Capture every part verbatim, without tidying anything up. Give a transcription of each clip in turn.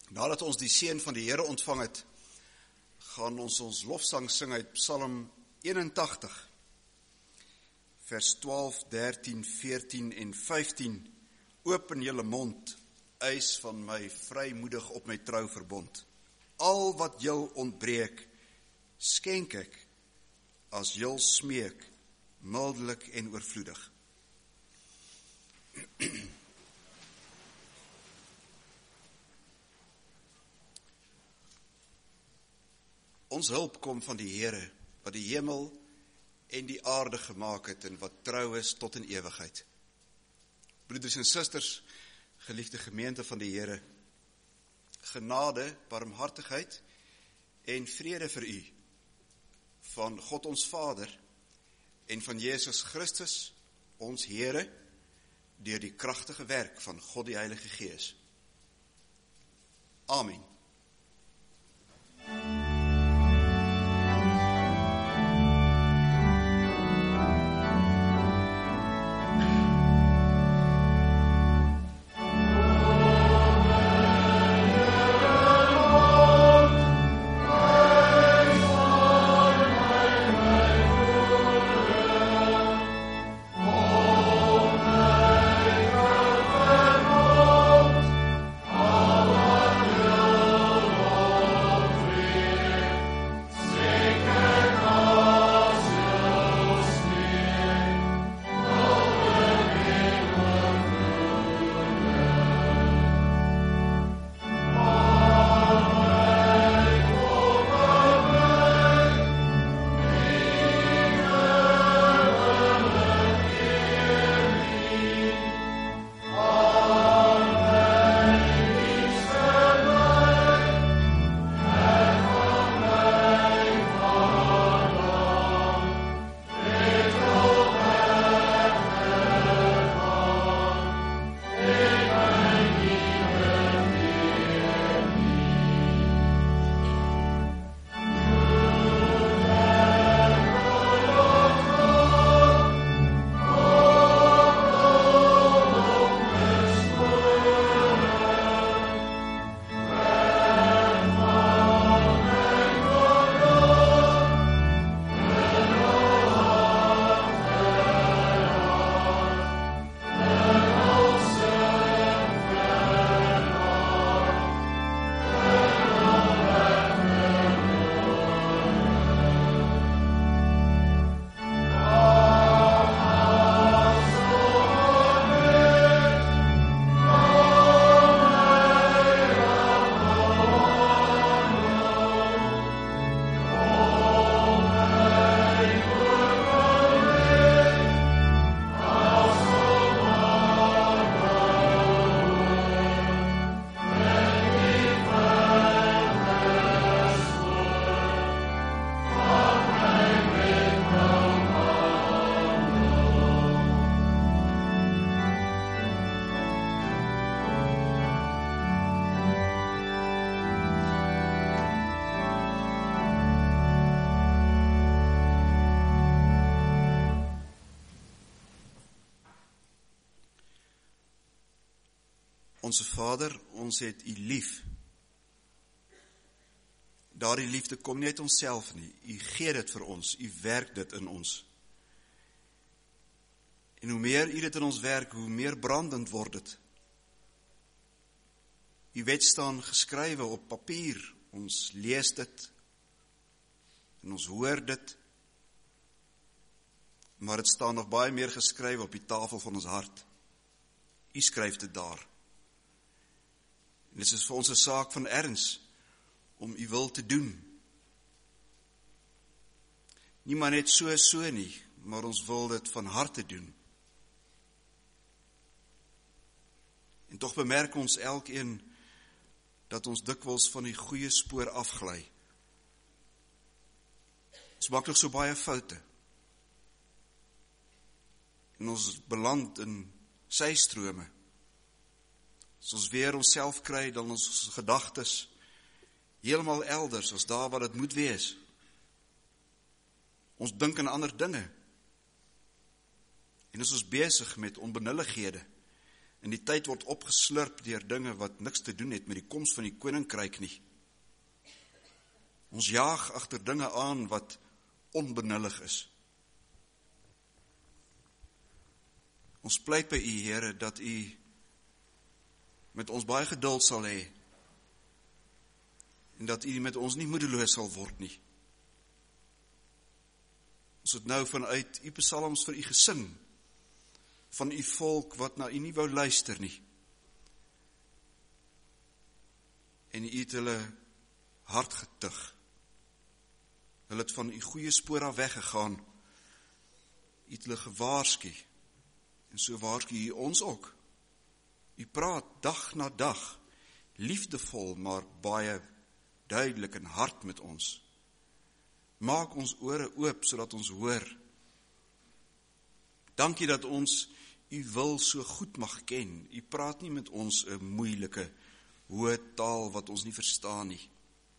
Nadat ons die seën van die Here ontvang het, gaan ons ons lofsang sing uit Psalm eenentagtig, vers twaalf, dertien, veertien en vyftien. Open julle mond, eis van my vrymoedig op my trou verbond. Al wat jul ontbreek, skenk ek, as jul smeek, mildelik en oorvloedig. Ons hulp kom van die Here, wat die hemel en die aarde gemaak het en wat trou is tot in ewigheid. Broeders en susters, geliefde gemeente van die Here, genade, barmhartigheid en vrede vir u, van God ons Vader en van Jesus Christus, ons Here, deur die kragtige werk van God die Heilige Gees. Amen. Onse Vader, ons het u lief. Daardie liefde kom nie uit onsself nie. U gee dit vir ons, u werk dit in ons. En hoe meer u dit in ons werk, hoe meer brandend word dit. U wet staan geskrywe op papier, ons lees dit, en ons hoor dit, maar het staan nog baie meer geskrywe op die tafel van ons hart. U skryf dit daar. En dit is vir ons 'n saak van erns, om u wil te doen. Nie maar net so so nie, maar ons wil dit van harte doen. En tog bemerk ons elkeen, dat ons dikwels van die goeie spoor afgly. Ons maak nog so baie foute. En ons beland in sy strome. As ons weer onsself kry, dan ons gedagtes heeltemal elders as daar wat dit moet wees. Ons dink aan ander dinge. En is ons besig met onbenullighede, En die tyd word opgeslurp deur dinge wat niks te doen het met die koms van die koninkryk nie. Ons jaag agter dinge aan wat onbenullig is. Ons pleit by U, Here, dat U met ons baie geduld sal hê en dat U met ons nie moedeloos sal word nie. Ons het nou vanuit U psalms vir U gesing, van U volk wat na U nie wou luister nie. En U het hulle hart getug. Hulle het van U goeie spoor af weggegaan. U het hulle gewaarsku. En so waarsku U ons ook. U praat dag na dag, liefdevol, maar baie duidelik en hard met ons. Maak ons ore oop, sodat ons hoor. Dankie dat ons U wil so goed mag ken. U praat nie met ons 'n moeilike, hoë taal wat ons nie verstaan nie.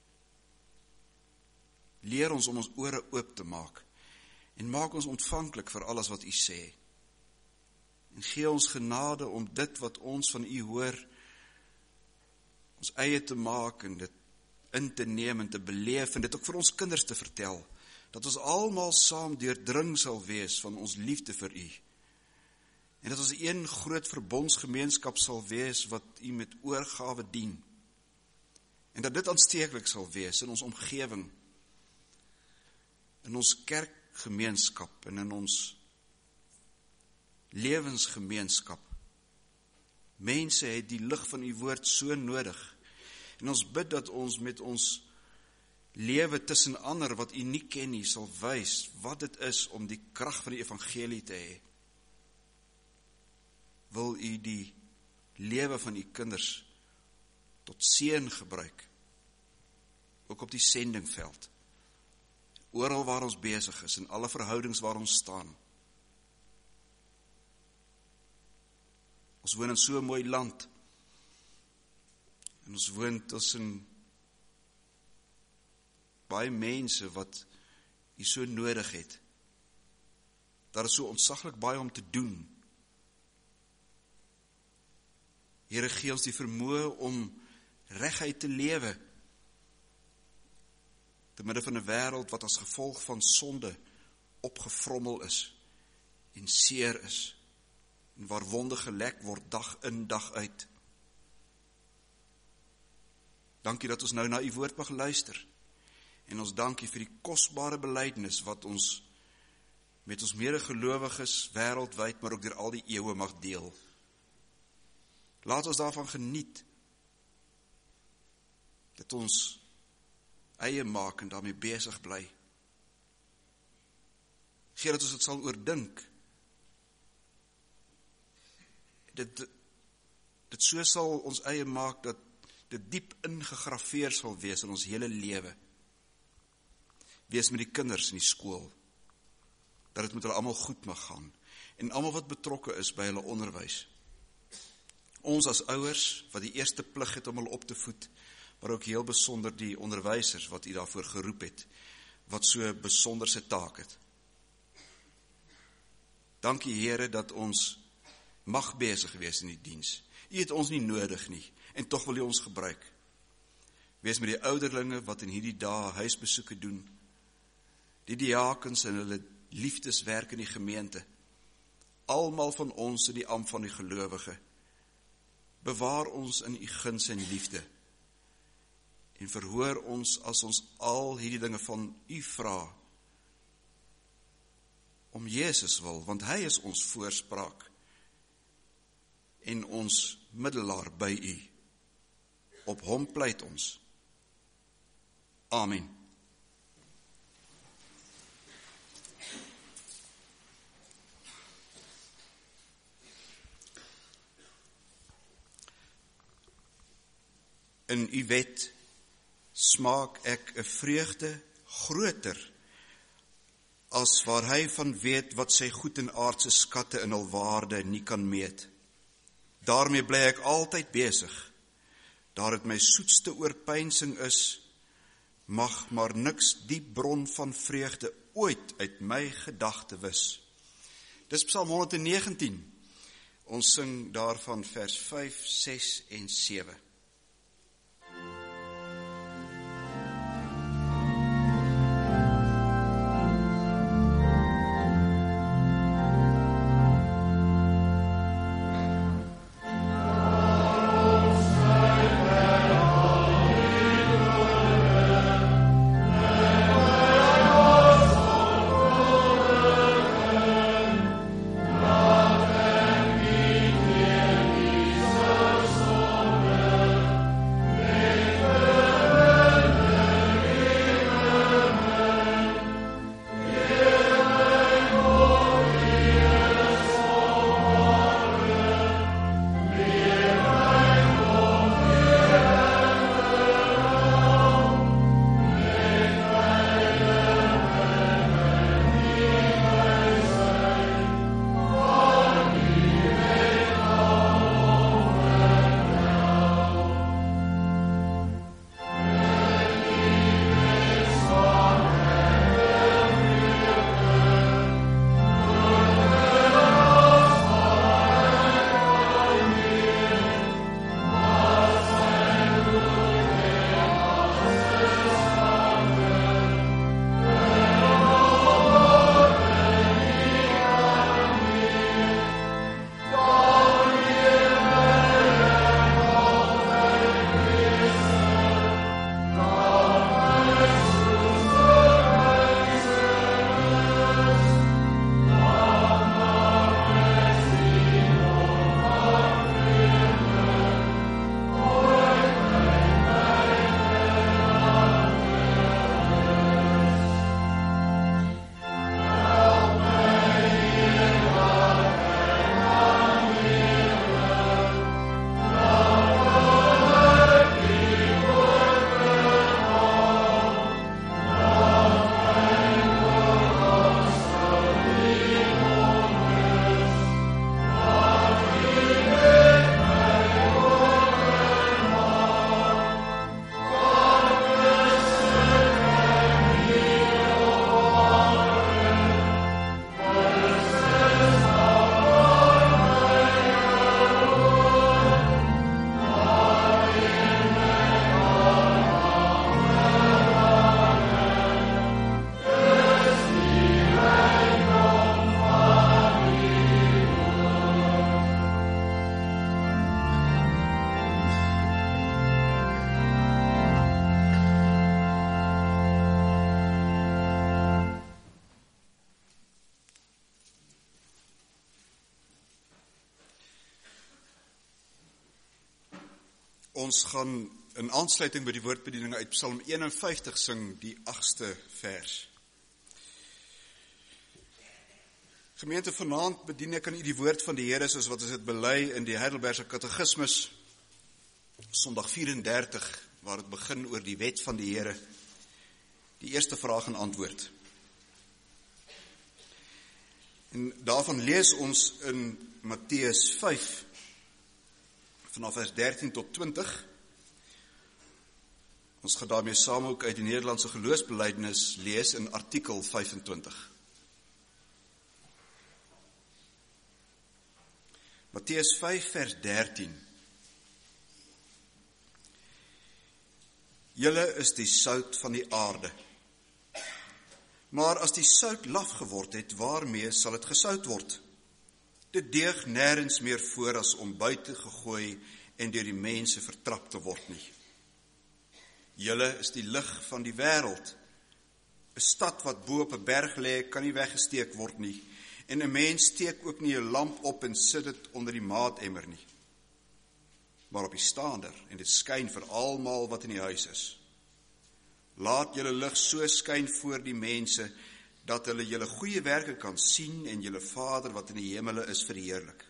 Leer ons om ons ore oop te maak en maak ons ontvanklik vir alles wat U sê. En gee ons genade om dit wat ons van U hoor, ons eie te maak en dit in te neem en te beleef en dit ook vir ons kinders te vertel, dat ons almal saam deurdring sal wees van ons liefde vir U. En dat ons een groot verbondsgemeenskap sal wees wat U met oorgawe dien. En dat dit aansteeklik sal wees in ons omgewing, in ons kerkgemeenskap en in ons lewensgemeenskap. Mense het die lig van U woord so nodig. En ons bid dat ons met ons lewe tussen ander wat U nie ken nie, sal wys wat dit is om die krag van die evangelie te hê. Wil U die lewe van U kinders tot seën gebruik, ook op die sendingveld, oral waar ons besig is, in alle verhoudings waar ons staan. Ons woon in so 'n mooi land, en ons woon tussen baie mense wat U so nodig het. Daar is so ontsaglik baie om te doen. Here, gee ons die vermoë om reguit te lewe, te midde van 'n wêreld wat as gevolg van sonde opgevrommel is en seer is, en waar wonde gelek word dag in dag uit. Dankie dat ons nou na U woord mag luister, en ons dankie vir die kosbare belydenis wat ons met ons medegelowiges wêreldwyd, maar ook deur al die eeue mag deel. Laat ons daarvan geniet, dat ons eie maak en daarmee besig bly. Gee dat ons dit sal oordink, dit, dit so sal ons eie maak, dat dit diep ingegraveer sal wees in ons hele lewe. Wees met die kinders in die skool, dat dit met hulle almal goed mag gaan, en almal wat betrokke is by hulle onderwys. Ons as ouers, wat die eerste plig het om hulle op te voed, maar ook heel besonder die onderwysers wat U daarvoor geroep het, wat so besonderse taak het. Dankie Here dat ons mag besig wees in die diens. U het ons nie nodig nie, en tog wil U ons gebruik. Wees met die ouderlinge wat in hierdie dae huisbesoeke doen, die diakens en hulle liefdeswerk in die gemeente, almal van ons in die ampt van die gelowige. Bewaar ons in U guns en liefde, en verhoor ons as ons al hierdie dinge van U vra, om Jesus wil, want hy is ons voorspraak, en ons middelaar by U. Op hom pleit ons. Amen. In U wet smaak ek 'n vreugde groter, as waar hy van weet wat sy goed en aardse skatte in hul waarde nie kan meet. Daarmee bly ek altyd besig, daar het my soetste oorpeinsing is, mag maar niks die bron van vreugde ooit uit my gedagte wis. Dis Psalm honderd negentien. Ons sing daarvan vers vyf, ses en sewe. Ons gaan in aansluiting by die woordbediening uit Psalm eenenvyftig sing, die agste vers. Gemeente, vanaand bedien ek aan u die woord van die Here, soos wat ons dit bely in die Heidelbergse Katekismus, Sondag vyf-en-dertig, waar het begin oor die wet van die Here, die eerste vraag en antwoord. En daarvan lees ons in Matteus vyf, vanaf vers dertien tot twintig. Ons gaan daarmee saam ook uit die Nederlandse geloofsbelijdenis lees in artikel vyfentwintig. Matteus vyf vers dertien. Julle is die sout van die aarde. Maar as die sout laf geword het, waarmee sal het gesout word? Dit deeg nêrens meer voor as om buite gegooi en deur die mense vertrap te word nie. Julle is die lig van die wêreld. 'n Stad wat bo op 'n berg lê, kan nie weggesteek word nie. En 'n mens steek ook nie 'n lamp op en sit dit onder die maatemmer nie, maar op die staander, en dit skyn vir almal wat in die huis is. Laat julle lig so skyn voor die mense, dat hulle julle goeie werke kan sien en julle Vader wat in die hemele is verheerlik.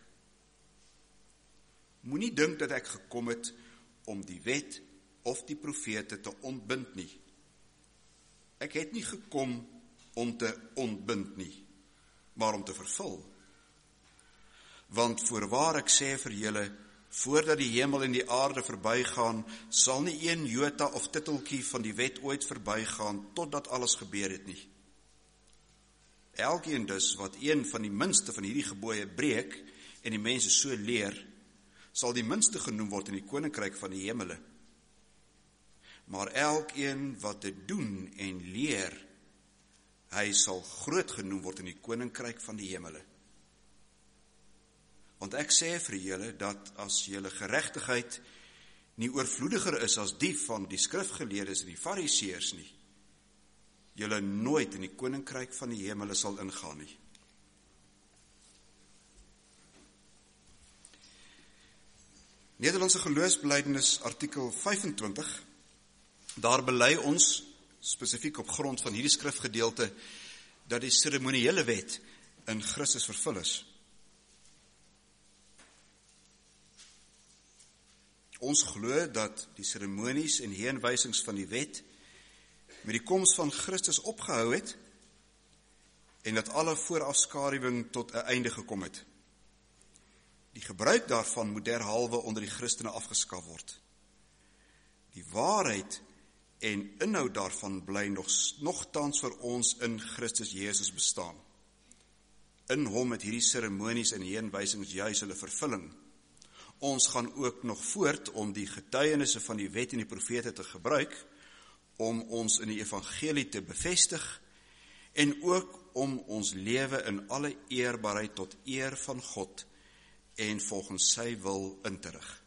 Moenie dink dat ek gekom het om die wet of die profete te ontbind nie. Ek het nie gekom om te ontbind nie, maar om te vervul. Want voorwaar ek sê vir julle, voordat die hemel en die aarde verbygaan, sal nie een jota of titteltjie van die wet ooit verbygaan, totdat alles gebeur het nie. Elkeen dus wat een van die minste van hierdie gebooie breek, en die mense so leer, sal die minste genoem word in die koninkryk van die hemele. Maar elkeen wat dit doen en leer, hy sal groot genoem word in die koninkryk van die hemele. Want ek sê vir julle dat as julle geregtigheid nie oorvloediger is as die van die skrifgeleerdes en die fariseërs nie, julle nooit in die koninkryk van die hemele sal ingaan nie. Nederlandse geloofsbelijdenis artikel vyfentwintig, daar bely ons, spesifiek op grond van hierdie skrifgedeelte, dat die seremoniële wet in Christus vervul is. Ons glo dat die seremonies en heenwysings van die wet met die koms van Christus opgehou het en dat alle voorafskaduwing tot 'n einde gekom het. Die gebruik daarvan moet derhalwe onder die Christene afgeskaf word. Die waarheid en inhoud daarvan bly nog nogtans vir ons in Christus Jesus bestaan. In hom het hierdie seremonies en heenwysings juis hulle vervulling. Ons gaan ook nog voort om die getuienisse van die wet en die profete te gebruik, om ons in die evangelie te bevestig, en ook om ons lewe in alle eerbaarheid tot eer van God, en volgens sy wil in te rig.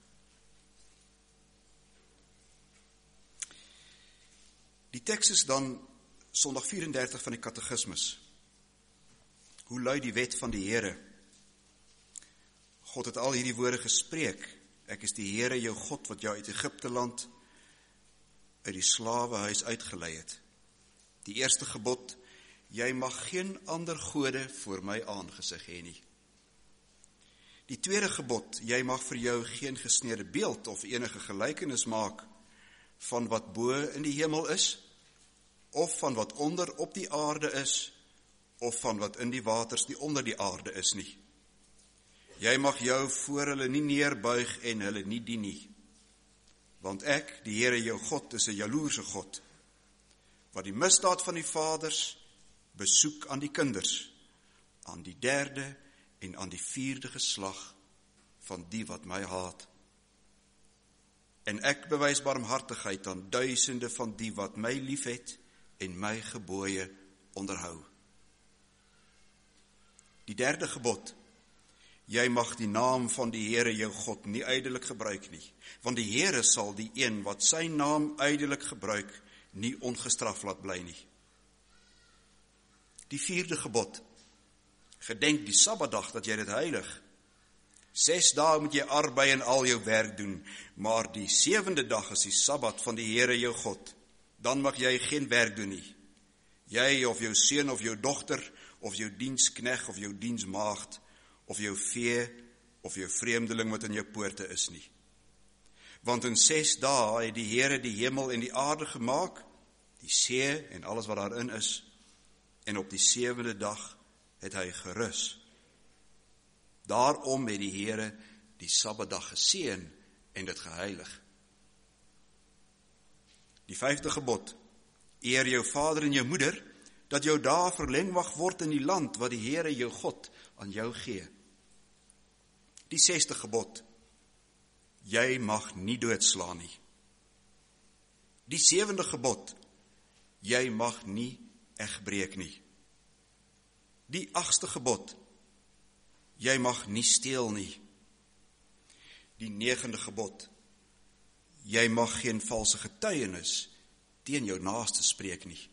Die teks is dan Sondag vyf en dertig van die Katekismus. Hoe lui die wet van die Here? God het al hierdie woorde gespreek. Ek is die Here jou God wat jou uit Egipte land, uit die slawehuis uitgelei het. Die eerste gebod, jy mag geen ander gode voor my aangesig hê nie. Die tweede gebod, jy mag vir jou geen gesneede beeld of enige gelykenis maak van wat bo in die hemel is, of van wat onder op die aarde is, of van wat in die waters die onder die aarde is nie. Jy mag jou voor hulle nie neerbuig en hulle nie dien nie. Want ek, die Here jou God, is 'n jaloerse God, wat die misdaad van die vaders besoek aan die kinders, aan die derde en aan die vierde geslag van die wat my haat. En ek bewys barmhartigheid aan duisende van die wat my liefhet en my gebooie onderhou. Die derde gebod, jy mag die naam van die Here jou God nie ydelik gebruik nie, want die Here sal die een wat sy naam ydelik gebruik nie ongestraf laat bly nie. Die vierde gebod, gedenk die Sabbatdag dat jy dit heilig. Ses dae moet jy arbei en al jou werk doen, maar die sewende dag is die Sabbat van die Here jou God. Dan mag jy geen werk doen nie. Jy of jou seun of jou dogter, of jou dienskneg of jou diensmaagd, of jou vee, of jou vreemdeling wat in jou poorte is nie. Want in ses dae het die Here die hemel en die aarde gemaak, die see en alles wat daarin is, en op die sewende dag het hy gerus. Daarom het die Here die Sabbatdag geseën en dit geheilig. Die vyfde gebod, eer jou vader en jou moeder, dat jou dae verleng mag word in die land wat die Here jou God aan jou gee. Die sesde gebod, jy mag nie doodslaan nie. Die sewende gebod, jy mag nie egbreek nie. Die agste gebod, jy mag nie steel nie. Die negende gebod, jy mag geen valse getuienis teen jou naaste spreek nie.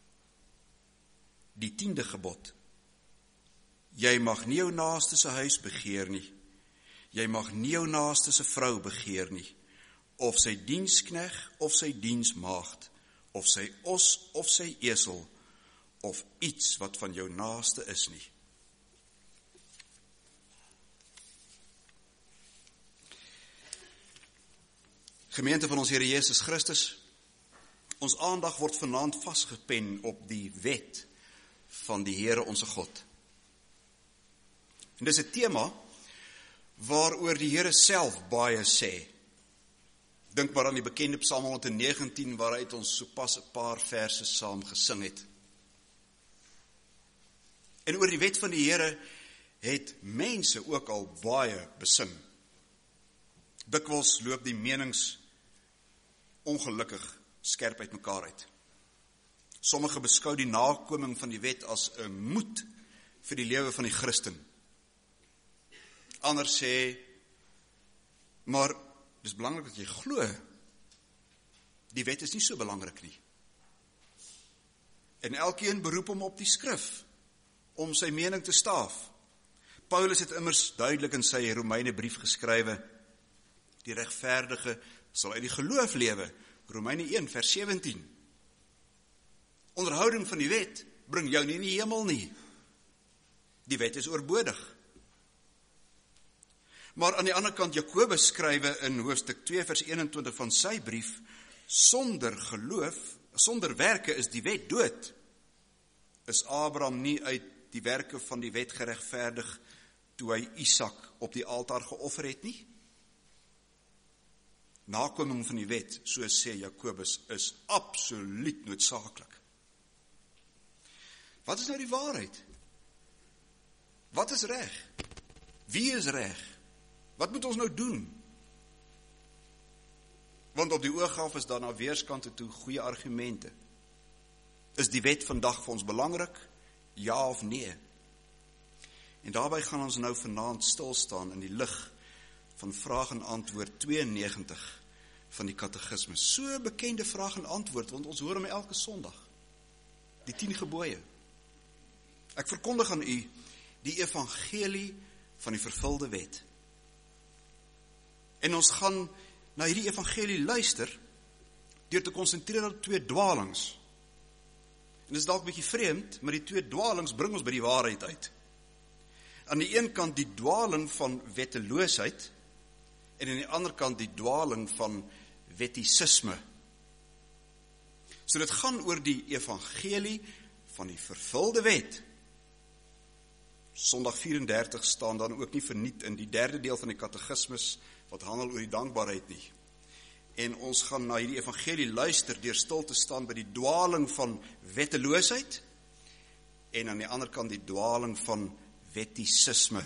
Die tiende gebod, jy mag nie jou naaste se huis begeer nie. Jy mag nie jou naaste se vrou begeer nie, of sy dienskneg of sy diensmaagd, of sy os of sy esel, of iets wat van jou naaste is nie. Gemeente van ons Here Jesus Christus, ons aandag word vanaand vasgepen op die wet van die Here onse God. En dis 'n tema waaroor die Here self baie sê. Dink maar aan die bekende Psalm honderdnegentien waaruit ons sopas 'n paar verse saam gesing het. En oor die wet van die Here het mense ook al baie besin. Dikwels loop die menings ongelukkig skerp uit mekaar uit. Sommige beskou die nakoming van die wet as 'n moed vir die lewe van die Christen. Ander sê, maar dis belangrik dat jy glo. Die wet is nie so belangrik nie. En elkeen beroep hom op die skrif om sy mening te staaf. Paulus het immers duidelik in sy Romeine brief geskrywe, die regverdige sal uit die geloof lewe, Romeine een vers sewentien. Onderhouding van die wet bring jou nie in die hemel nie. Die wet is oorbodig. Maar aan die ander kant, Jakobus skrywe in hoofstuk twee vers eenentwintig van sy brief, sonder geloof, sonder werke is die wet dood. Is Abraham nie uit die werke van die wet geregverdig toe hy Isak op die altaar geoffer het nie? Nakoming van die wet, so sê Jakobus, is absoluut noodsaaklik. Wat is nou die waarheid? Wat is reg? Wie is reg? Wat moet ons nou doen? Want op die oog af is daar na weerskante toe goeie argumente. Is die wet vandag vir ons belangrik? Ja of nee? En daarby gaan ons nou vanaand stilstaan in die lig van vraag en antwoord tweeënnegentig van die katekismes. So bekende vraag en antwoord, want ons hoor hom elke Sondag. Die tien gebooie. Ek verkondig aan u die evangelie van die vervulde wet. En ons gaan na hierdie evangelie luister deur te konsentreer op twee dwalings. En dit is dalk 'n bietjie vreemd, maar die twee dwalings bring ons by die waarheid uit. Aan die een kant die dwaling van wetteloosheid en aan die ander kant die dwaling van wettisisme. So dit gaan oor die evangelie van die vervulde wet. Sondag vyf en dertig staan dan ook nie verniet in die derde deel van die katekismes wat handel oor die dankbaarheid nie. En ons gaan na hierdie evangelie luister deur stil te staan by die dwaling van wetteloosheid en aan die ander kant die dwaling van wettisisme.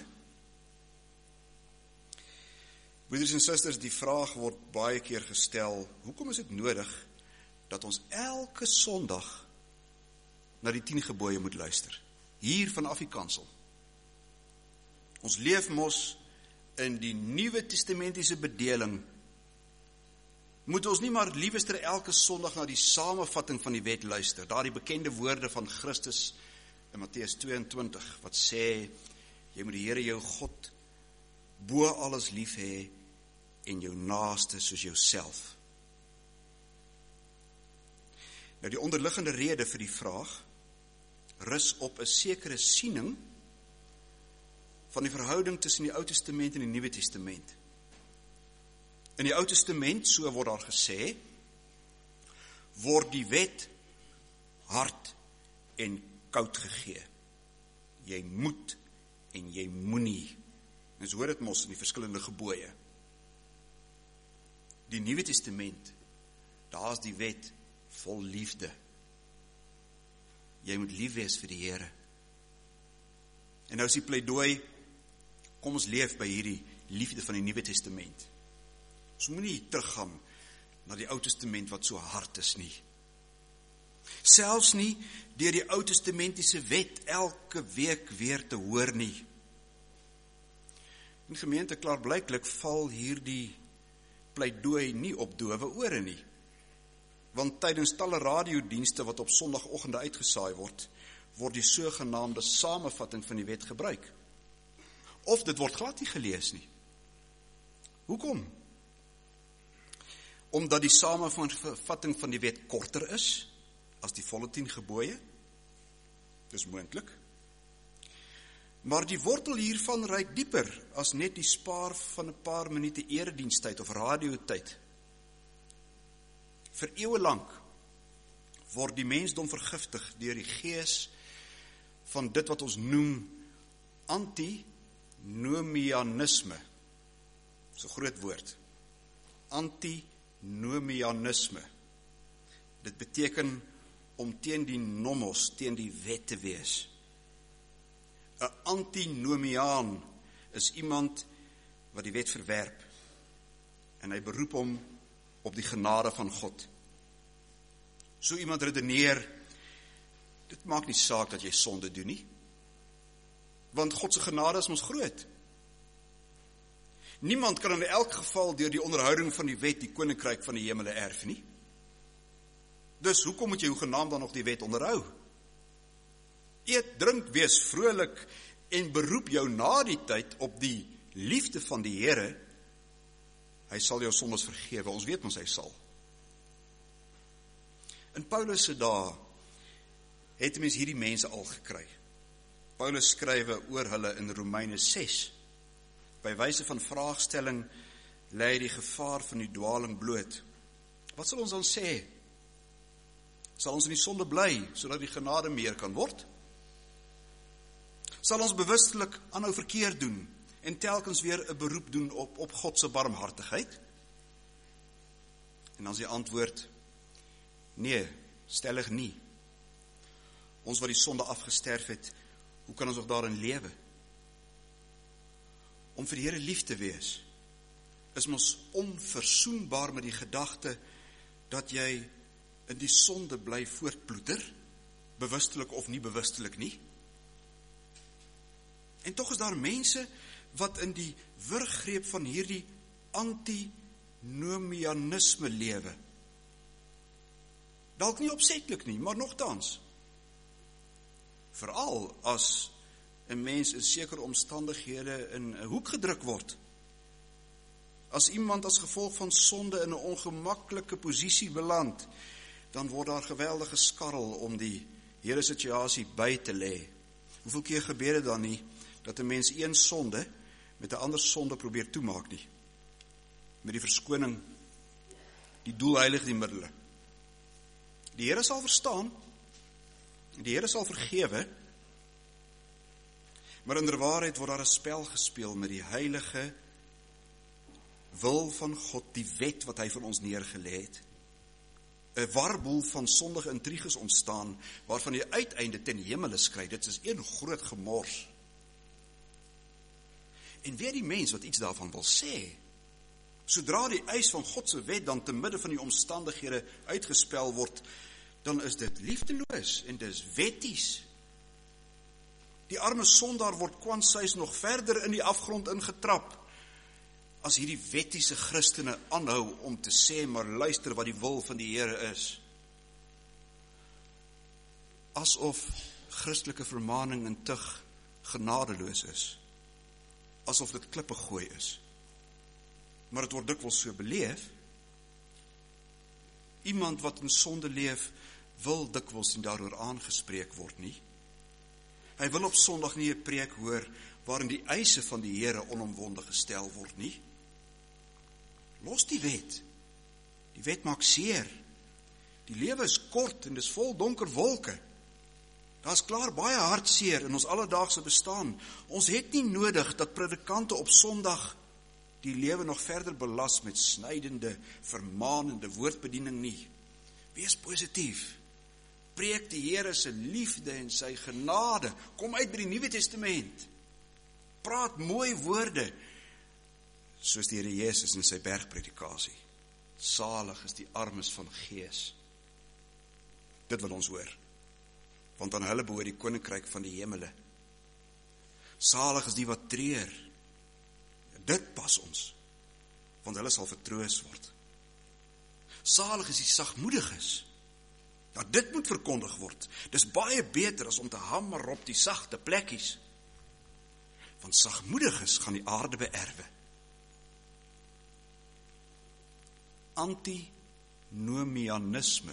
Broeders en susters, die vraag word baie keer gestel, hoekom is dit nodig dat ons elke Sondag na die tien gebooie moet luister? Hier vanaf die kansel. Ons leef mos in die Nuwe Testamentiese bedeling. Moet ons nie maar liewester elke Sondag na die samevatting van die wet luister, daardie bekende woorde van Christus in Matteus tweeëntwintig, wat sê, jy moet die Here jou God bo alles lief hê en jou naaste soos jouself. Nou die onderliggende rede vir die vraag rus op 'n sekere siening van die verhouding tussen die Ou Testament en die Nuwe Testament. In die Ou Testament, so word daar gesê, word die wet hard en koud gegee. Jy moet en jy moenie. Ons hoor dit mos in die verskillende gebooie. Die Nuwe Testament, daar is die wet vol liefde. Jy moet lief wees vir die Here. En nou is die pleidooi, kom ons leef by hierdie liefde van die Nuwe Testament. Ons moet nie teruggaan na die Ou Testament wat so hard is nie. Selfs nie deur die Ou Testamentiese wet elke week weer te hoor nie. In gemeente klaarblyklik val hierdie pleidooi nie op dowe ore nie. Want tydens talle radiodienste wat op Sondagoggende uitgesaai word, word die sogenaamde samevatting van die wet gebruik. Of dit word glad nie gelees nie. Hoekom? Omdat die samevatting van die wet korter is as die volle tien gebooie? Dis moontlik. Maar die wortel hiervan reik dieper as net die spaar van 'n paar minute eredienstyd of radiotyd. Vir eeue lank word die mensdom vergiftig deur die gees van dit wat ons noem antinomianisme. Dis 'n groot woord. Antinomianisme. Dit beteken om teen die nomos, teen die wet te wees. 'n antinomiaan is iemand wat die wet verwerp en hy beroep hom op die genade van God. So iemand redeneer, dit maak nie saak dat jy sonde doen nie, want God se genade is ons groot. Niemand kan in elk geval deur die onderhouding van die wet die koninkryk van die hemele erf nie. Dus hoekom moet jy hoegenaamd dan nog die wet onderhou? Eet, drink, wees vrolik en beroep jou na die tyd op die liefde van die Here. Hy sal jou sondes vergewe, ons weet ons hy sal. In Paulus se dae het mens hierdie mense al gekry. Paulus skrywe oor hulle in Romeine ses. By wyse van vraagstelling lê die gevaar van die dwaling bloot. Wat sal ons dan sê? Sal ons in die sonde bly, sodat die genade meer kan word? Sal ons bewustelik aanhou verkeerd doen en telkens weer 'n beroep doen op, op God se barmhartigheid? En dan is die antwoord, nee, stellig nie. Ons wat die sonde afgesterf het, hoe kan ons nog daarin lewe? Om vir die Here lief te wees, is ons onversoenbaar met die gedagte dat jy in die sonde bly voortploeter, bewustelik of nie bewustelik nie. En tog is daar mense wat in die wurggreep van hierdie antinomianisme lewe. Dalk nie opsetlik nie, maar nogtans. Veral as 'n mens in sekere omstandighede in 'n hoek gedruk word. As iemand as gevolg van sonde in 'n ongemaklike posisie beland, dan word daar geweldige skarrel om die hele situasie by te lê. Hoeveel keer gebeur dit dan nie dat 'n mens een sonde met 'n ander sonde probeer toemaak nie? Met die verskoning, die doel heilig die middele. Die Here sal verstaan, die Here sal vergewe, maar inderwaarheid word daar 'n spel gespeel met die heilige wil van God, die wet wat hy vir ons neergelê het. 'n warboel van sondige intriges ontstaan, waarvan die uiteinde ten hemele skry. Dit is een groot gemors. En weer die mens wat iets daarvan wil sê, sodra die eis van God se wet dan te midde van die omstandighede uitgespel word, dan is dit liefdeloos en dis wetties. Die arme sondaar word kwansuis nog verder in die afgrond ingetrap, as hierdie wettiese Christene aanhou om te sê, maar luister wat die wil van die Here is. Asof Christelike vermaning en tug genadeloos is. Asof dit klippe gooi is. Maar dit word dikwels so beleef. Iemand wat in sonde leef, wil dikwels nie daaroor aangespreek word nie. Hy wil op Sondag nie 'n preek hoor waarin die eise van die Here onomwonde gestel word nie. Los die wet. Die wet maak seer. Die lewe is kort en dis vol donker wolke. Daar's klaar baie hartseer in ons alledaagse bestaan. Ons het nie nodig dat predikante op Sondag die lewe nog verder belas met snydende, vermaanende woordbediening nie. Wees positief. Preek die Here se liefde en sy genade. Kom uit by die Nuwe Testament. Praat mooi woorde, soos die Here Jesus in sy bergpredikasie. Salig is die armes van gees. Dit wil ons hoor, want aan hulle behoort die koninkryk van die hemele. Salig is die wat treur. Dit pas ons, want hulle sal vertroos word. Salig is die sagmoediges. Ja, dit moet verkondig word. Dis baie beter as om te hamer op die sagte plekkies. Want sagmoediges gaan die aarde beerwe. Antinomianisme.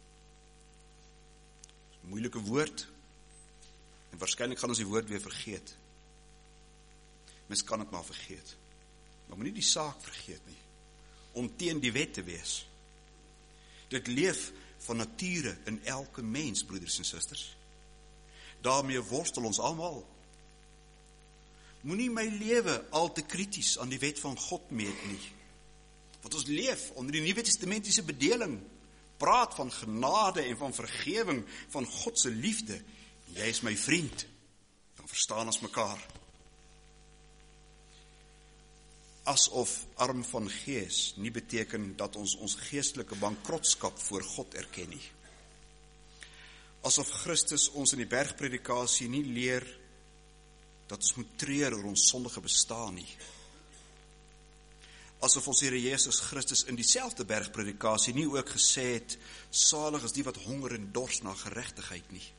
Moeilike woord. En waarskynlik gaan ons die woord weer vergeet. Mens kan het maar vergeet. Maar moet nie die saak vergeet nie. Om teen die wet te wees. Dit leef van nature in elke mens, broeders en susters. Daarmee worstel ons almal. Moenie my lewe al te krities aan die wet van God meet nie. Want ons leef onder die Nuwe Testamentiese bedeling, praat van genade en van vergewing, van God se liefde. Jy is my vriend. Dan dan verstaan ons mekaar. Asof arm van gees nie beteken dat ons ons geestelike bankrotskap voor God erken nie. Asof Christus ons in die bergpredikasie nie leer dat ons moet treur oor ons sondige bestaan nie. Asof ons Here Jesus Christus in dieselfde bergpredikasie nie ook gesê het, salig is die wat honger en dors na geregtigheid nie.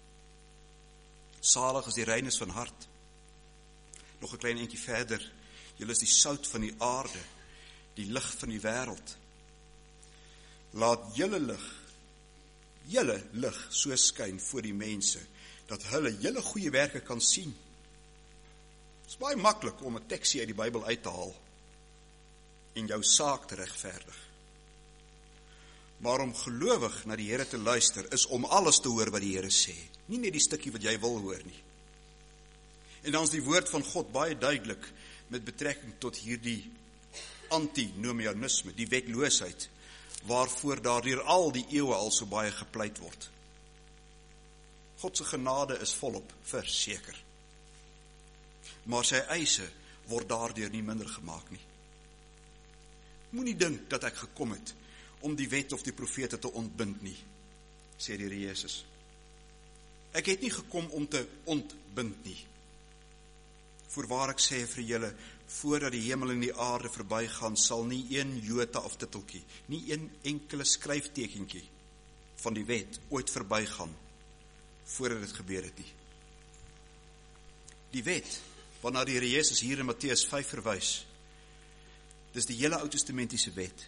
Salig is die reines van hart. Nog 'n klein entjie verder, julle is die sout van die aarde, die lig van die wêreld. Laat julle lig, julle lig so skyn voor die mense, dat hulle julle goeie werke kan sien. Het is baie maklik om 'n teksie uit die Bybel uit te haal en jou saak te regverdig. Maar om gelowig na die Here te luister, is om alles te hoor wat die Here sê, nie net die stukkie wat jy wil hoor nie. En dan is die woord van God baie duidelik met betrekking tot hierdie antinomianisme, die wetloosheid, waarvoor daar deur al die eeue al so baie gepleit word. God se genade is volop, verseker. Maar sy eise word daardeur nie minder gemaak nie. Moenie dink dat ek gekom het om die wet of die profete te ontbind nie, sê die Here Jesus. Ek het nie gekom om te ontbind nie. Voorwaar ek sê vir julle, voordat die hemel en die aarde verbygaan, sal nie een jota of titeltjie, nie een enkele skryftekentjie van die wet ooit verbygaan, voordat dit gebeur het nie. Die wet, waarna die Here Jesus hier in Matteus vyf verwys, dis die hele Ou Testamentiese wet.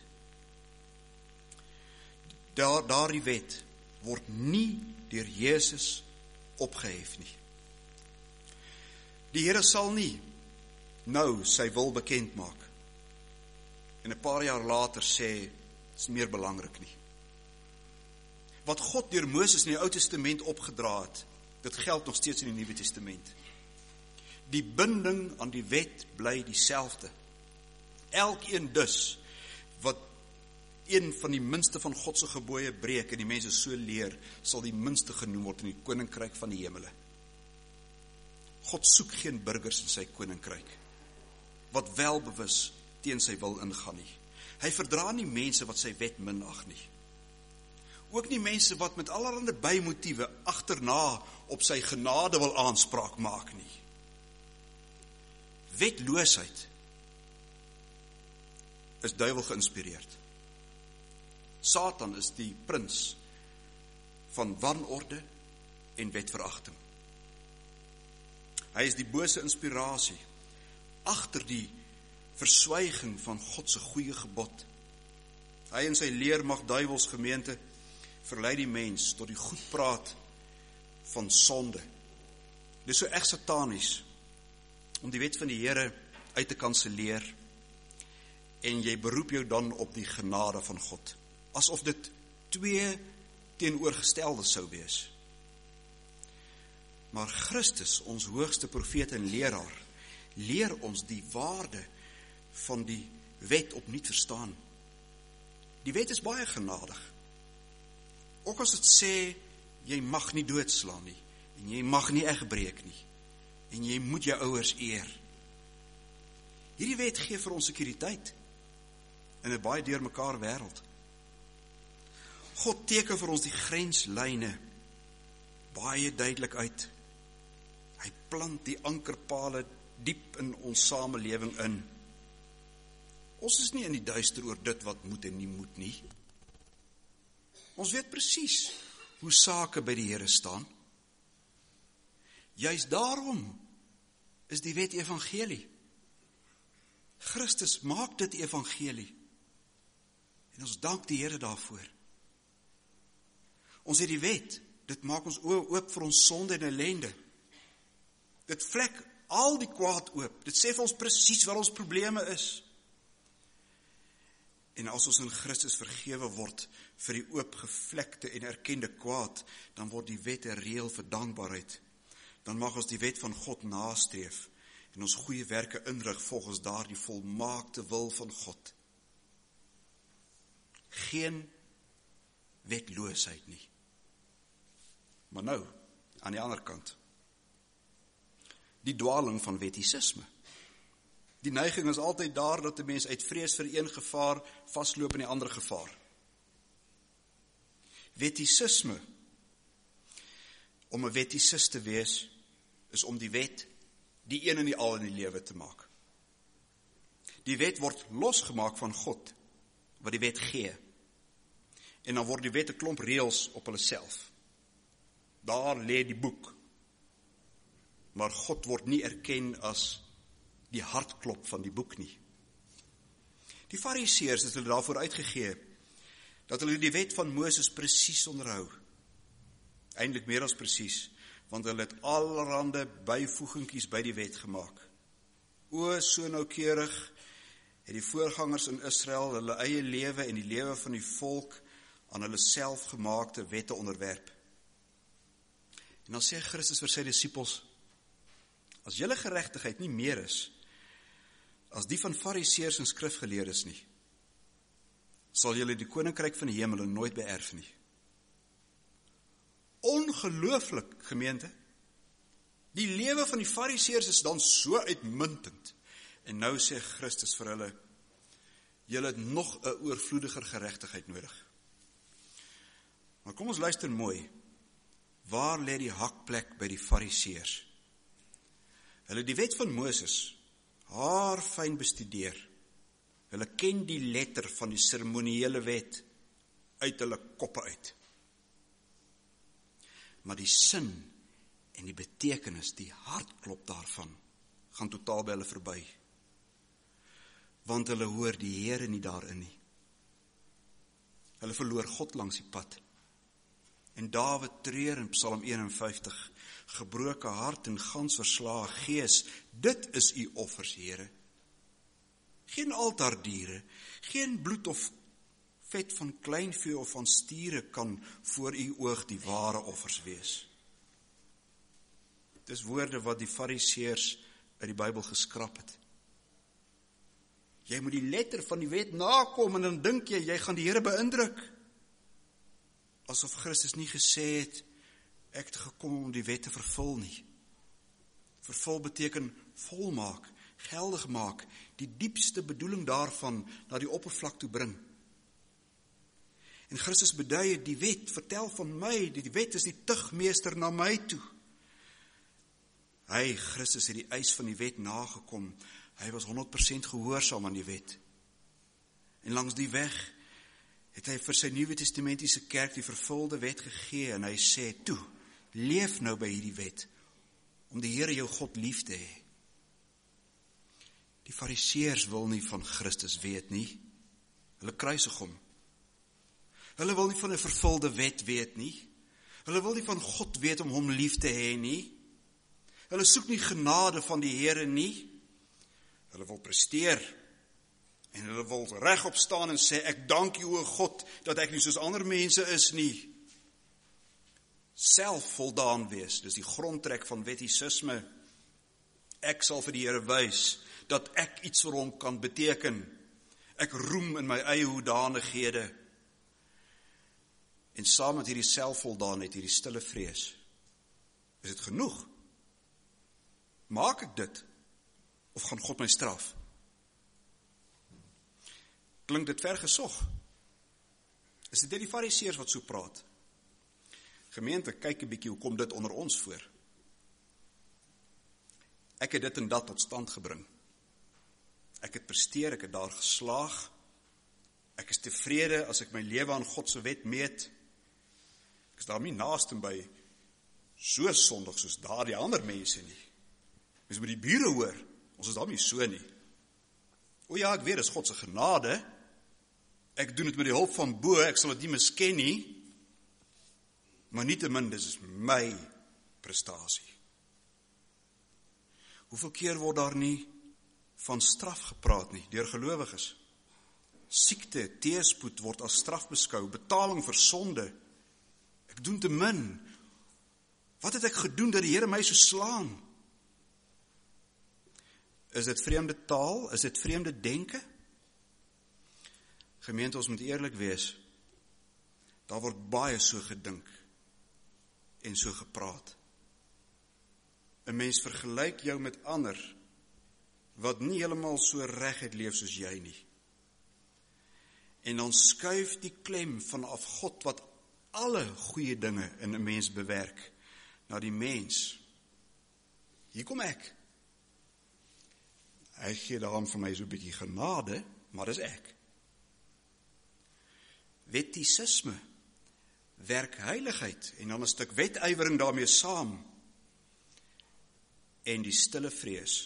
Daar, daardie wet word nie deur Jesus opgehef nie. Die Here sal nie nou sy wil bekend maak en 'n paar jaar later sê, is meer belangrik nie. Wat God deur Moses in die Ou Testament opgedra het, dit geld nog steeds in die Nuwe Testament. Die binding aan die wet bly dieselfde. Elkeen dus, wat een van die minste van God se gebooie breek en die mense so leer, sal die minste genoem word in die koninkryk van die hemele. God soek geen burgers in sy koninkryk, wat welbewus teen sy wil ingaan nie. Hy verdra nie mense wat sy wet minag nie. Ook nie mense wat met allerlei bymotiewe agterna op sy genade wil aanspraak maak nie. Wetloosheid is duiwel geïnspireerd. Satan is die prins van wanorde en wetveragting. Hy is die bose inspirasie agter die verswyging van God se goeie gebod. Hy en sy leer mag duiwels gemeente verlei die mens tot die goedpraat van sonde. Dit is so echt satanies om die wet van die Here uit te kanselleer en jy beroep jou dan op die genade van God, asof dit twee teenoorgestelde sou wees. Maar Christus, ons hoogste profeet en leraar, leer ons die waarde van die wet opnuut verstaan. Die wet is baie genadig. Ook as dit sê, jy mag nie doodslaan nie, en jy mag nie egbreek nie, en jy moet jou ouers eer. Hierdie wet gee vir ons sekuriteit in 'n baie deurmekaar wêreld. God teken vir ons die grenslyne baie duidelik uit. Hy plant die ankerpale diep in ons samelewing in. Ons is nie in die duister oor dit wat moet en nie moet nie. Ons weet presies hoe sake by die Here staan. Juist daarom is die wet evangelie. Christus maak dit evangelie. En ons dank die Here daarvoor. Ons het die wet, dit maak ons oë oop vir ons sonde en ellende. Dit vlek al die kwaad oop. Dit sê vir ons presies wat ons probleme is. En as ons in Christus vergewe word vir die oopgevlekte en erkende kwaad, dan word die wet 'n reël vir dankbaarheid. Dan mag ons die wet van God nastreef en ons goeie werke inrig volgens daardie volmaakte wil van God. Geen wetloosheid nie. Maar nou, aan die ander kant, die dwaling van wettisisme. Die neiging is altyd daar dat 'n mens uit vrees vir een gevaar vasloop in die ander gevaar. Wettisisme, om 'n wettisist te wees, is om die wet die een en die al in die lewe te maak. Die wet word losgemaak van God, wat die wet gee. En dan word die wet 'n klomp reëls op hulle self. Daar lê die boek. Maar God word nie erken as die hartklop van die boek nie. Die Fariseërs het hulle daarvoor uitgegee, dat hulle die wet van Moses presies onderhou. Eintlik meer as presies, want hulle het allerhande byvoeginkies by die wet gemaak. O, so noukeurig het die voorgangers in Israel hulle eie lewe en die lewe van die volk aan hulle selfgemaakte wette onderwerp. En dan sê Christus vir sy disippels, as julle geregtigheid nie meer is as die van Fariseërs en skrifgeleerdes nie, sal julle die koninkryk van die hemel nooit beerf nie. Ongelooflik, gemeente. Die lewe van die Fariseërs is dan so uitmuntend. En nou sê Christus vir hulle, julle het nog 'n oorvloediger geregtigheid nodig. Maar kom ons luister mooi. Waar lê die hakplek by die Fariseërs? Hulle het die wet van Moses haarfyn bestudeer. Hulle ken die letter van die seremoniële wet uit hulle koppe uit. Maar die sin en die betekenis, die hartklop daarvan, gaan totaal by hulle verby. Want hulle hoor die Here nie daarin nie. Hulle verloor God langs die pad. En Dawid treur in Psalm een en vyftig, gebroke hart en gans verslae gees, dit is u offers, Here. Geen altaardiere, geen bloed of vet van kleinvee of van stiere kan voor u oog die ware offers wees. Dis woorde wat die Fariseërs uit die Bybel geskrap het. Jy moet die letter van die wet nakom en dan dink jy, jy gaan die Here beïndruk. Asof Christus nie gesê het, ek het gekom om die wet te vervul nie. Vervul beteken volmaak, geldig maak, die diepste bedoeling daarvan na die oppervlak toe bring. En Christus bedui, die wet vertel van my, die wet is die tugmeester na my toe. Hy, Christus, het die eis van die wet nagekom. Hy was honderd persent gehoorsaam aan die wet. En langs die weg het hy vir sy Nuwe Testamentiese kerk die vervulde wet gegee en hy sê, toe, leef nou by hierdie wet, om die Here jou God lief te hê. Die Fariseërs wil nie van Christus weet nie. Hulle kruisig hom. Hulle wil nie van 'n vervulde wet weet nie. Hulle wil nie van God weet om hom lief te hê nie. Hulle soek nie genade van die Here nie. Hulle wil presteer. En hulle wil regop staan en sê, ek dank U, o God, dat ek nie soos ander mense is nie. Self voldaan wees, dis die grondtrek van wettisisme. Ek sal vir die Here wys, dat ek iets vir hom kan beteken. Ek roem in my eie hoedanighede. En saam met hierdie selfvoldaanheid, hierdie stille vrees, is dit genoeg? Maak ek dit? Of gaan God my straf? Klink dit vergesog? Is dit die Fariseërs wat so praat? Gemeente, kyk 'n bietjie, hoe kom dit onder ons voor? Ek het dit en dat tot stand gebring. Ek het presteer, ek het daar geslaag. Ek is tevrede as ek my lewe aan God se wet meet. Ek is daarmee naaste by so sondig soos daardie ander mense nie. Mens moet die bure hoor, ons is daarmee so nie. O ja, ek weet, dis God se genade. Ek doen dit met die hulp van bo, ek sal dit nie misken nie. Maar nietemin, dis is my prestasie. Hoeveel keer word daar nie van straf gepraat nie, deur gelowiges? Siekte, teëspoed word as straf beskou, betaling vir sonde. Ek doen te min. Wat het ek gedoen dat die Here my so slaan? Is dit vreemde taal? Is dit vreemde denke? Gemeente, ons moet eerlik wees. Daar word baie so gedink en so gepraat. 'n mens vergelyk jou met ander wat nie heeltemal so reguit leef soos jy nie. En dan skuif die klem vanaf God wat alle goeie dinge in 'n mens bewerk, na die mens. Hier kom ek. Hy gee daarom vir my so 'n bietjie genade, maar dis ek. Wettisisme werk heiligheid en dan 'n stuk wetywering daarmee saam. En die stille vrees,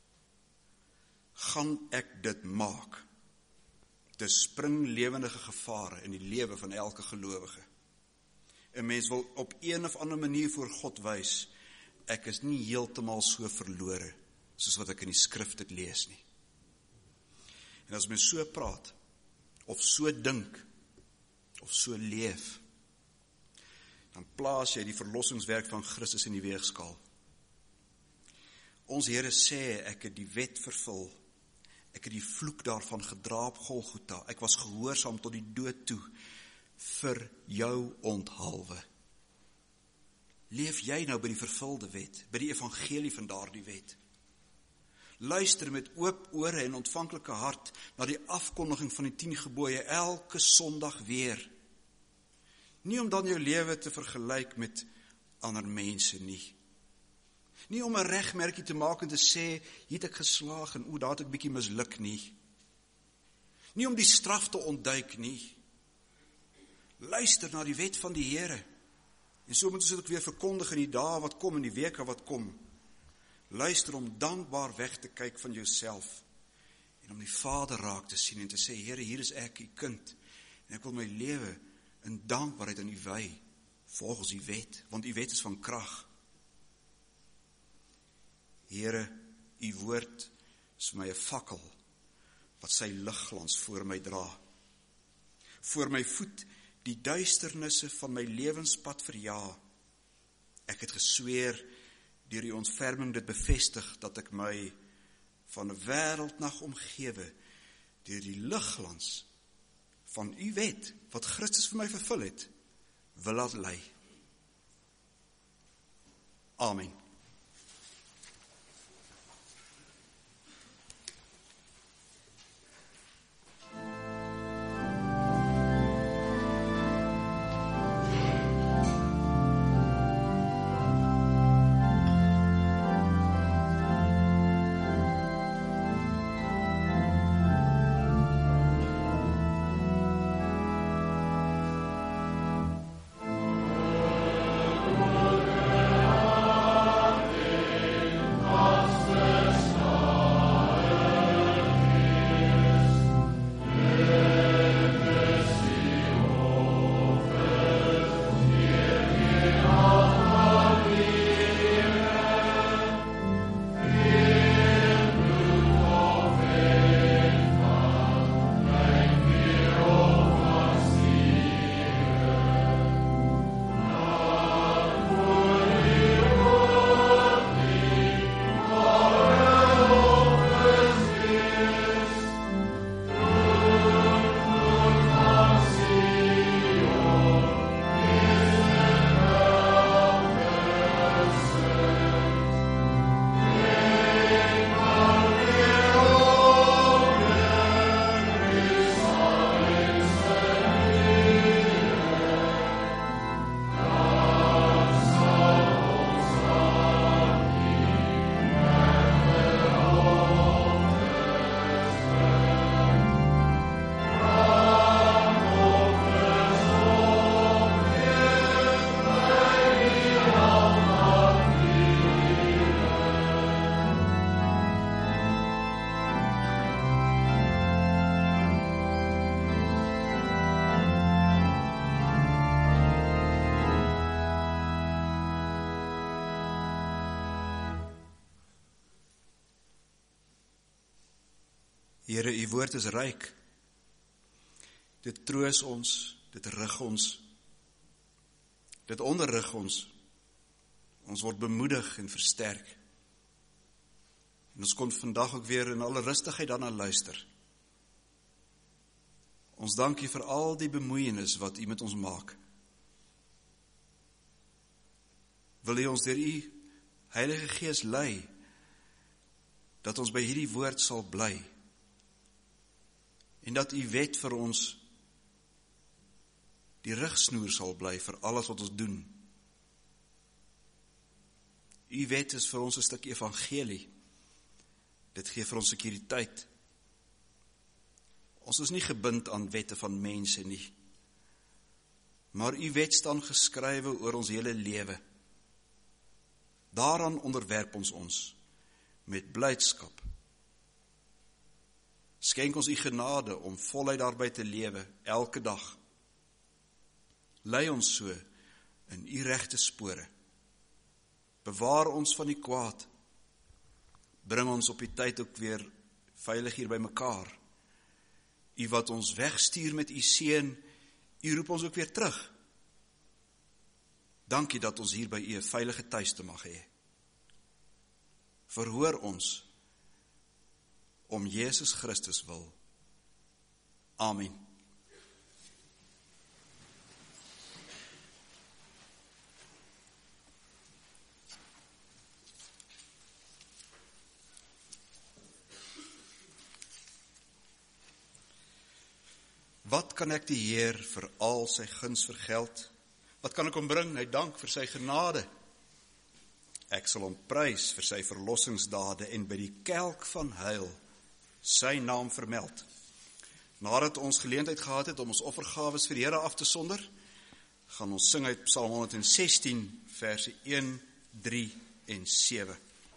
gaan ek dit maak? Dis springlewendige gevare in die lewe van elke gelowige. 'n Mens wil op een of ander manier voor God wys, ek is nie heeltemal so verlore, soos wat ek in die skrif dit lees nie. En as mens so praat, of so dink, of so leef, dan plaas jy die verlossingswerk van Christus in die weegskaal. Ons Here sê, ek het die wet vervul, ek het die vloek daarvan gedra op Golgotha, ek was gehoorsaam tot die dood toe, vir jou onthalwe. Leef jy nou by die vervulde wet, by die evangelie van daardie wet? Luister met oop ore en ontvanklike hart na die afkondiging van die tien gebooie elke Sondag weer. Nie om dan jou lewe te vergelyk met ander mense nie. Nie om 'n regmerkie te maak en te sê, hier het ek geslaag en o, daar het ek bietjie misluk nie. Nie om die straf te ontduik nie. Luister na die wet van die Here. En so moet ons dit ook weer verkondig in die dae wat kom, in die weke wat kom. Luister om dankbaar weg te kyk van jouself en om die Vader raak te sien en te sê, Here, hier is ek, u kind, en ek wil my lewe in dankbaarheid aan u wy, volgens u wet, want u wet is van krag. Here, u woord is vir my 'n fakkel wat sy ligglans voor my dra. Voor my voet die duisternisse van my lewenspad verja. Ek het gesweer deur die ontferming dit bevestig dat ek my van 'n wêreldnag omgewe deur die ligglans van u wet wat Christus vir my vervul het, wil laat lei. Amen. Here, u woord is ryk. Dit troos ons, dit rig ons, dit onderrig ons. Ons word bemoedig en versterk. En ons kon vandag ook weer in alle rustigheid daarna luister. Ons dank u vir al die bemoeienis wat u met ons maak. Wil u ons deur u Heilige Gees lei, dat ons by hierdie woord sal bly, en dat u wet vir ons die rigsnoer sal bly vir alles wat ons doen. U wet is vir ons 'n stuk evangelie. Dit gee vir ons sekuriteit. Ons is nie gebind aan wette van mense nie, maar u wet staan geskrywe oor ons hele lewe. Daaraan onderwerp ons ons met blydskap. Skenk ons u genade om voluit daarby te lewe elke dag. Lei ons so in u regte spore. Bewaar ons van die kwaad. Bring ons op die tyd ook weer veilig hier by mekaar. U wat ons wegstuur met u seën, u roep ons ook weer terug. Dankie dat ons hier by u 'n veilige tuiste mag hê. Verhoor ons om Jesus Christus wil. Amen. Wat kan ek die Heer vir al sy guns vergeld? Wat kan ek hom bring? Hy dank vir sy genade. Ek sal hom prys vir sy verlossingsdade en by die kelk van heil sy naam vermeld. Nadat ons geleentheid gehad het om ons offergawes vir die Here af te sonder, gaan ons sing uit Psalm honderd sestien, verse een, drie en sewe.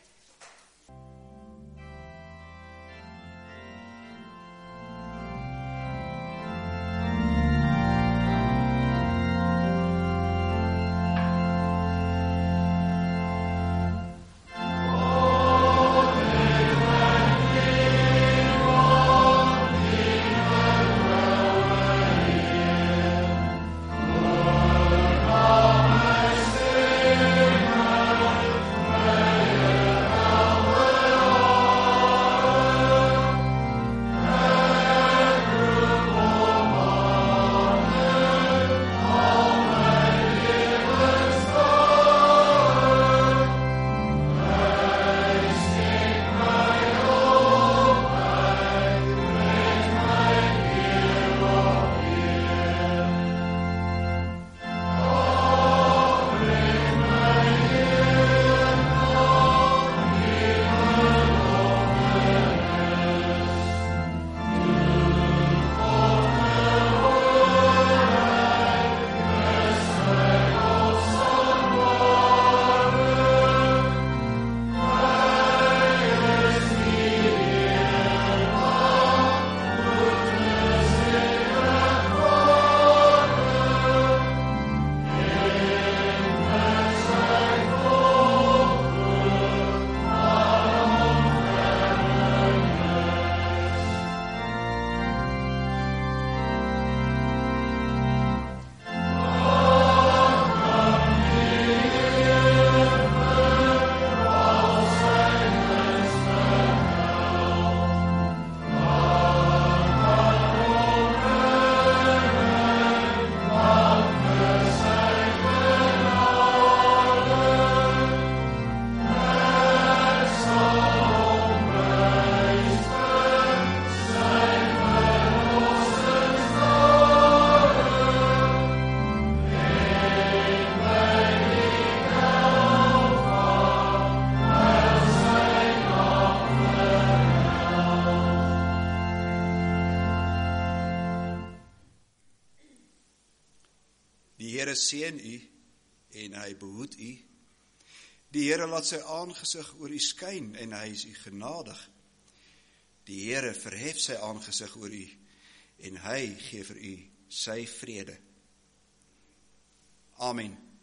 Here seën u en hy behoed u. Die Here laat sy aangesig oor u skyn en hy is u genadig. Die Here verhef sy aangesig oor u en hy gee vir u sy vrede. Amen.